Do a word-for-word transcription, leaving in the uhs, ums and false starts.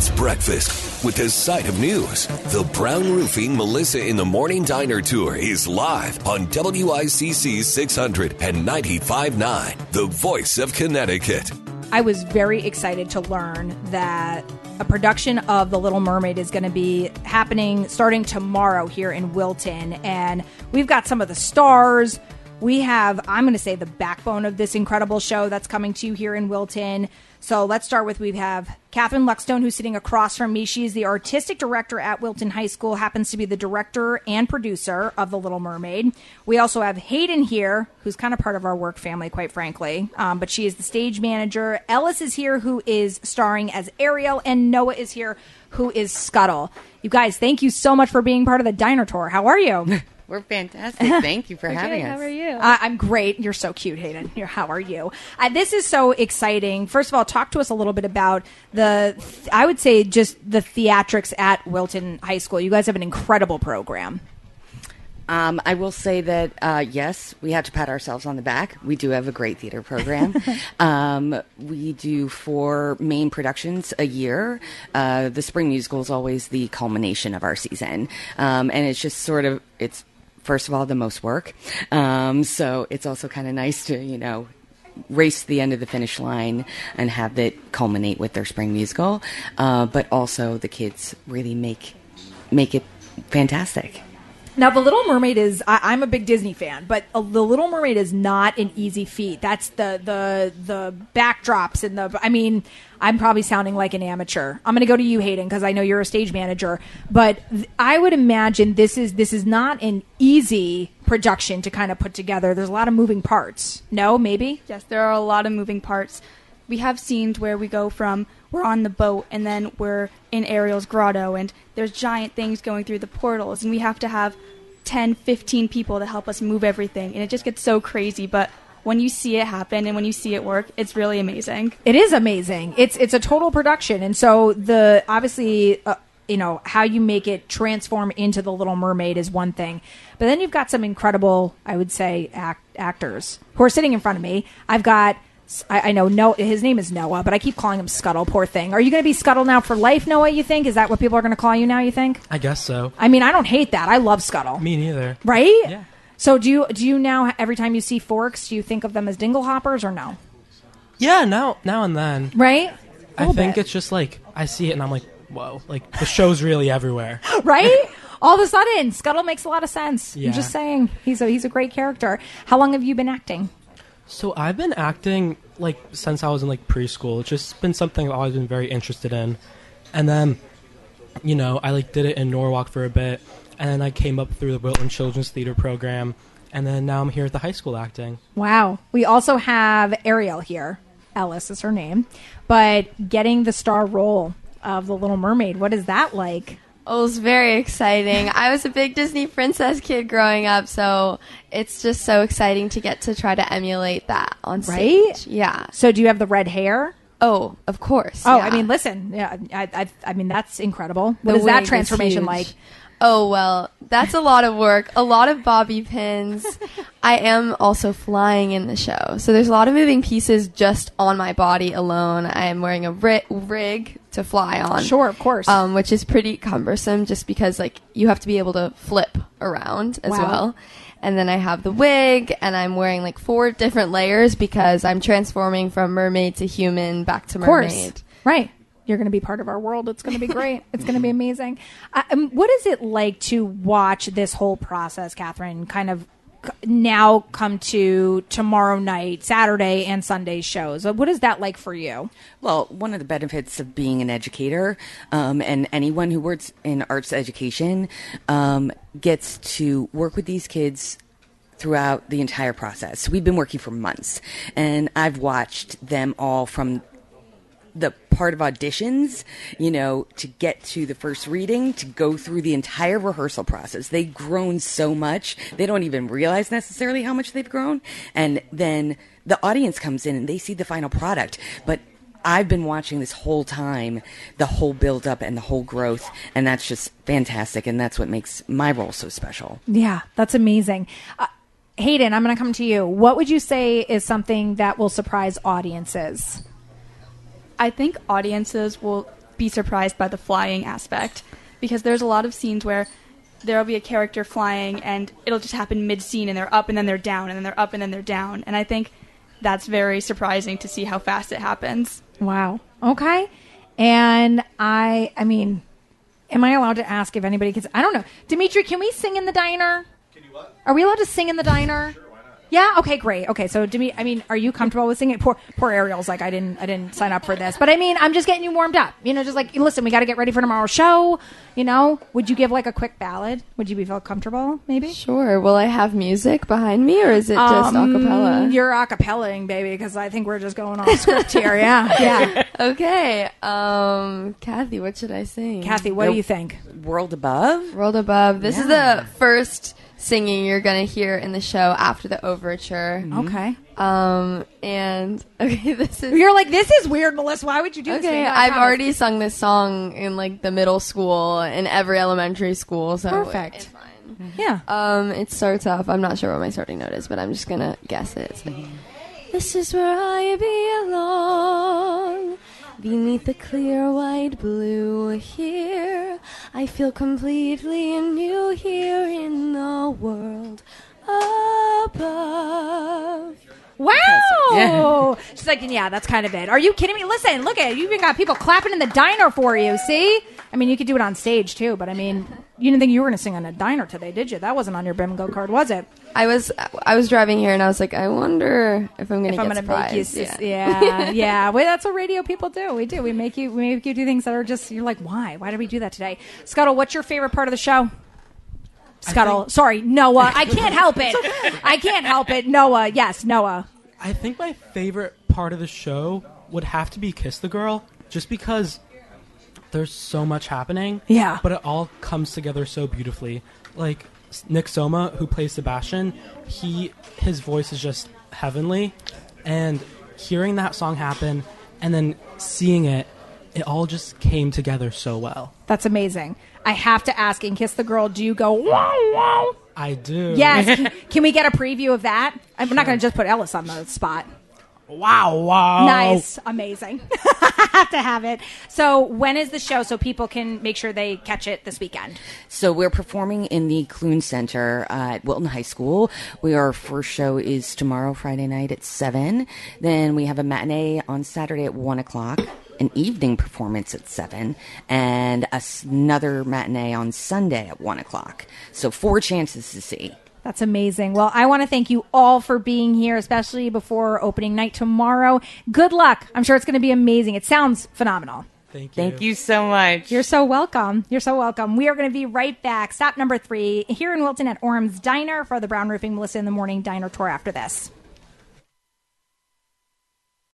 It's breakfast with a side of news. The Brown Roofing Melissa in the Morning Diner Tour is live on W I C C six hundred ninety-five point nine, the voice of Connecticut. I was very excited to learn that a production of The Little Mermaid is going to be happening starting tomorrow here in Wilton. And we've got some of the stars. We have, I'm going to say, the backbone of this incredible show that's coming to you here in Wilton. So let's start with, we have Catherine Luckstone, who's sitting across from me. She is the artistic director at Wilton High School, happens to be the director and producer of The Little Mermaid. We also have Hayden here, who's kind of part of our work family, quite frankly. Um, but she is the stage manager. Ellis is here, who is starring as Ariel. And Noah is here, who is Scuttle. You guys, thank you so much for being part of the Diner Tour. How are you? We're fantastic. Thank you for having good. us. How are you? Uh, I'm great. You're so cute, Hayden. You're, how are you? Uh, this is so exciting. First of all, talk to us a little bit about the, th- I would say, just the theatrics at Wilton High School. You guys have an incredible program. Um, I will say that, uh, yes, we have to pat ourselves on the back. We do have a great theater program. um, we do four main productions a year. Uh, the spring musical is always the culmination of our season. Um, and it's just sort of, it's, first of all, the most work. Um, so it's also kind of nice to, you know, race to the end of the finish line and have it culminate with their spring musical. Uh, but also the kids really make make it fantastic. Now, The Little Mermaid is, I, I'm a big Disney fan, but uh, The Little Mermaid is not an easy feat. That's the, the, the backdrops and the, I mean, I'm probably sounding like an amateur. I'm going to go to you, Hayden, because I know you're a stage manager, but th- I would imagine this is, this is not an easy production to kind of put together. There's a lot of moving parts. No, maybe? Yes, there are a lot of moving parts. We have scenes where we go from, we're on the boat, and then we're in Ariel's grotto, and there's giant things going through the portals, and we have to have ten, fifteen people to help us move everything, and it just gets so crazy, but when you see it happen and when you see it work, it's really amazing. It is amazing. It's it's a total production, and so the obviously, uh, you know, how you make it transform into The Little Mermaid is one thing, but then you've got some incredible, I would say, act, actors who are sitting in front of me. I've got, I, I know no, his name is Noah, but I keep calling him Scuttle. Poor thing. Are you going to be Scuttle now for life, Noah? You think is that what people are going to call you now? You think? I guess so. I mean, I don't hate that. I love Scuttle. Me neither. Right? Yeah. So do you do you now every time you see forks, do you think of them as dingle hoppers or no? Yeah, now now and then. Right? I think it's just like I see it and I'm like, whoa, like the show's really everywhere. Right? All of a sudden, Scuttle makes a lot of sense. Yeah. I'm just saying, he's a he's a great character. How long have you been acting? So I've been acting like since I was in like preschool. It's just been something I've always been very interested in. And then, you know, I like did it in Norwalk for a bit, and then I came up through the Wilton Children's Theater program, and then now I'm here at the high school acting. Wow. We also have Ariel here. Ellis is her name. But getting the star role of The Little Mermaid, what is that like? Oh, it was very exciting. I was a big Disney princess kid growing up, so it's just so exciting to get to try to emulate that on stage. Right? Yeah. So do you have the red hair? Oh, of course. Oh, yeah. I mean, listen. Yeah, I, I, I mean, that's incredible. What The is that wig is transformation huge. like? Oh, well, that's a lot of work, a lot of bobby pins. I am also flying in the show, so there's a lot of moving pieces just on my body alone. I am wearing a ri- rig to fly on. Sure, of course. Um, which is pretty cumbersome just because, like, you have to be able to flip around as Wow. well. And then I have the wig, and I'm wearing, like, four different layers because I'm transforming from mermaid to human back to Of course. mermaid. Right. You're going to be part of our world. It's going to be great. It's going to be amazing. Uh, um, what is it like to watch this whole process, Catherine, kind of c- now come to tomorrow night, Saturday and Sunday shows? Uh, What is that like for you? Well, one of the benefits of being an educator um, and anyone who works in arts education um, gets to work with these kids throughout the entire process. We've been working for months, and I've watched them all from the part of auditions, you know, to get to the first reading, to go through the entire rehearsal process. They've grown so much. They don't even realize necessarily how much they've grown. And then the audience comes in and they see the final product. But I've been watching this whole time, the whole build up and the whole growth. And that's just fantastic. And that's what makes my role so special. Yeah, that's amazing. Uh, Hayden, I'm going to come to you. What would you say is something that will surprise audiences? I think audiences will be surprised by the flying aspect, because there's a lot of scenes where there'll be a character flying and it'll just happen mid-scene and they're up and then they're down and then they're up and then they're down. And I think that's very surprising to see how fast it happens. Wow. Okay. And I, I mean, am I allowed to ask if anybody can, I don't know. Dimitri, can we sing in the diner? Can you what? Are we allowed to sing in the diner? Sure. Yeah. Okay. Great. Okay. So, Demi, I mean, are you comfortable with singing? Poor, poor Ariel's like, I didn't, I didn't sign up for this, but I mean, I'm just getting you warmed up. You know, just like, listen, we got to get ready for tomorrow's show. You know, would you give like a quick ballad? Would you be feel comfortable? Maybe. Sure. Will I have music behind me, or is it just um, acapella? You're acapellaing, baby, because I think we're just going off script here. Yeah. Yeah. Okay. Um, Kathy, what should I sing? Kathy, what The do you think? World Above? World Above. This Yeah. is the first singing you're gonna hear in the show after the overture. Okay. Um, and okay, this is. You're like, this is weird, Melissa. Why would you do this? to me? Okay, No, I I've promise. already sung this song in like the middle school and every elementary school, so Perfect. it's fine. Yeah. Um, it starts off. I'm not sure what my starting note is, but I'm just gonna guess it. It's like, this is where I belong, beneath the clear white blue here. I feel completely new here in the world above. Wow. She's like, yeah, that's kind of it. Are you kidding me? Listen, look at it. You even got people clapping in the diner for you. See? I mean, you could do it on stage too, but I mean, you didn't think you were going to sing on a diner today, did you? That wasn't on your bingo card, was it? I was I was driving here and I was like, I wonder if I'm gonna If get I'm going to make you, surprised. s- yeah, yeah. Well, that's what radio people do. We do. We make you, we make you do things that are just. You're like, why? Why did we do that today? Scuttle, what's your favorite part of the show? Scuttle, think- sorry, Noah. I can't help it. I can't help it. Noah, yes, Noah. I think my favorite part of the show would have to be Kiss the Girl, just because there's so much happening. Yeah. But it all comes together so beautifully. Like Nick Soma, who plays Sebastian, he his voice is just heavenly, and hearing that song happen and then seeing it, it all just came together so well. That's amazing. I have to ask, in Kiss the Girl, do you go, wow, wow? I do. Yes. Can, can we get a preview of that? I'm not going to just put Ellis on the spot. Wow, wow. Nice. Amazing. I have to have it. So when is the show so people can make sure they catch it this weekend? So we're performing in the Clune Center uh, at Wilton High School. We Our first show is tomorrow, Friday night at seven. Then we have a matinee on Saturday at one o'clock, an evening performance at seven, and a s- another matinee on Sunday at one o'clock. So four chances to see. That's amazing. Well, I want to thank you all for being here, especially before opening night tomorrow. Good luck. I'm sure it's going to be amazing. It sounds phenomenal. Thank you. Thank you so much. You're so welcome. You're so welcome. We are going to be right back. Stop number three here in Wilton at Orm's Diner for the Brown Roofing Melissa in the Morning Diner Tour after this.